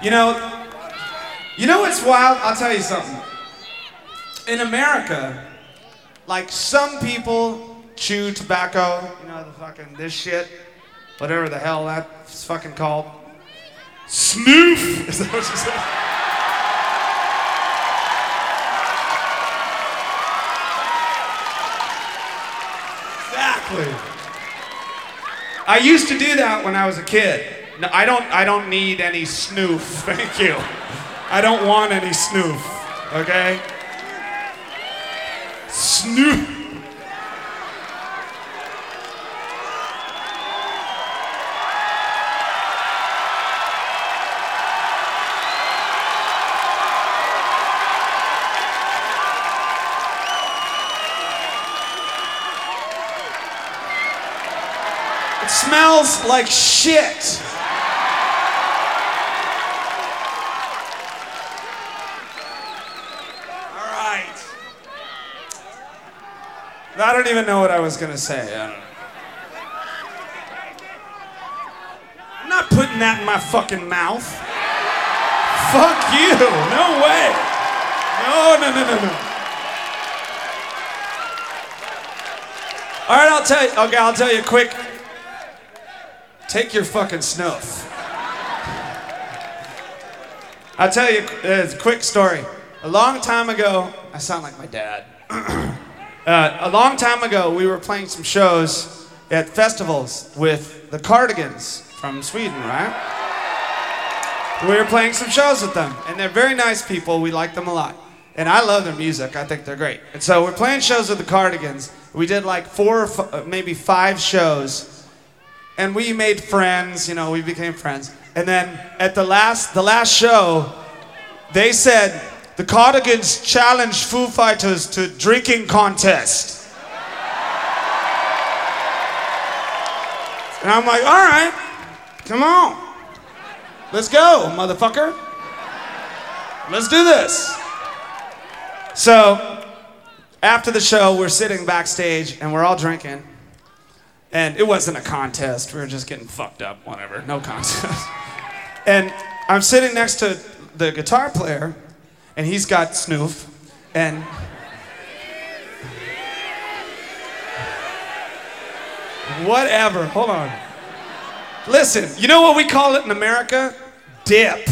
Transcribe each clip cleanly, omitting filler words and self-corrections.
You know, you know what's wild? I'll tell you something. In America, like some people chew tobacco, you know, the fucking this shit, whatever the hell that's fucking called. Snoof! Is that what you said? Exactly. I used to do that when I was a kid. No, I don't need any snoof, thank you. I don't want any snoof, okay? Snoof. It smells like shit. All right. I don't even know what I was gonna say. I don't know. I'm not putting that in my fucking mouth. Fuck you. No way. No. All right, I'll tell you quick. Take your fucking snuff. I'll tell you a quick story. A long time ago, I sound like my dad. A long time ago, we were playing some shows at festivals with the Cardigans from Sweden, right? We were playing some shows with them, and they're very nice people. We like them a lot. And I love their music. I think they're great. And so we're playing shows with the Cardigans. We did like 4 or maybe 5 shows. And we made friends, you know, we became friends. And then at the last show, they said, the Cardigans challenged Foo Fighters to drinking contest. And I'm like, all right, come on. Let's go, motherfucker. Let's do this. So, after the show, we're sitting backstage and we're all drinking. And it wasn't a contest. We were just getting fucked up, whatever. No contest. And I'm sitting next to the guitar player, and he's got snoof, and whatever. Hold on. Listen, you know what we call it in America? Dip.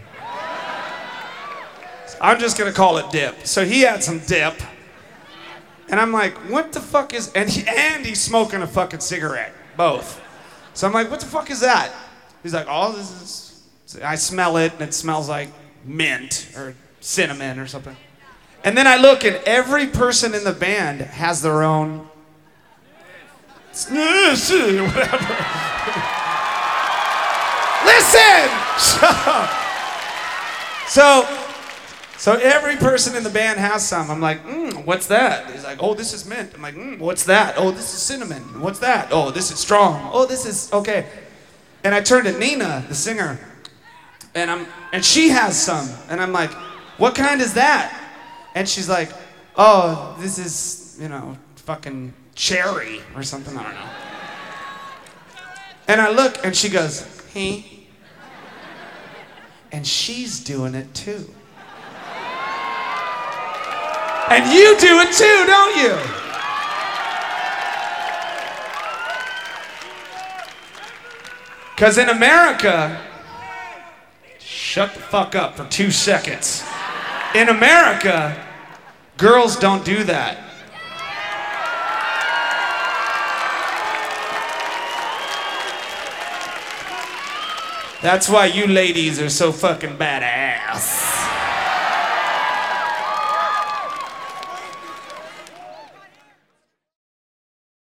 I'm just gonna call it dip. So he had some dip. And I'm like, what the fuck is, and he's smoking a fucking cigarette, both. So I'm like, what the fuck is that? He's like, oh, this is, I smell it, and it smells like mint or cinnamon or something. And then I look, and every person in the band has their own, whatever. Listen! Shut up. So every person in the band has some. I'm like, what's that? He's like, oh, this is mint. I'm like, what's that? Oh, this is cinnamon. What's that? Oh, this is strong. Oh, this is, okay. And I turned to Nina, the singer, and she has some. And I'm like, what kind is that? And she's like, oh, this is, you know, fucking cherry or something, I don't know. And I look, and she goes, hey. And she's doing it too. And you do it too, don't you? Because in America, shut the fuck up for 2 seconds. In America, girls don't do that. That's why you ladies are so fucking badass.